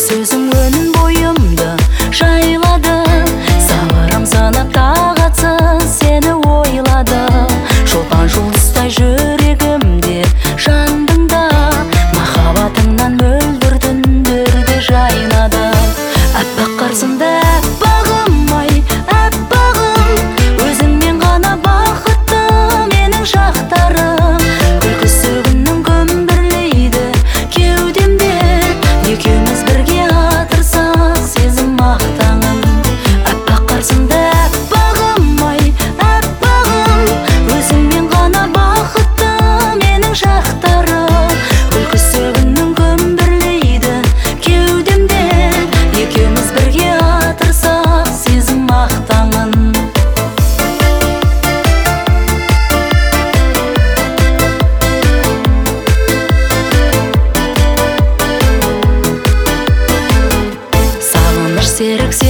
сөзің өнін бойымды жайлады. Сабырым сынып тағатсыз сені ойлады. Шолпан жұлдыздай жүрегімде жандың да, махаббатыңнан мөлдір түндерде жайнады. Аппақ қарсыңда аппағым ай, аппағым, өзіңмен ғана бақытты менің шақтарым. Күлкісі күннің көмбірлейді кеудемде, екеуміз бірге атырсақ сезім мақтаңын. Аппақ қарсыңда аппағым ай, аппағым, өзіңмен ғана бақытты менің шақтарым. Күлкісі күннің көмбірлейді кеудемде, екеуміз бірге атырсақ сезім мақтаңын. Сағыныш серік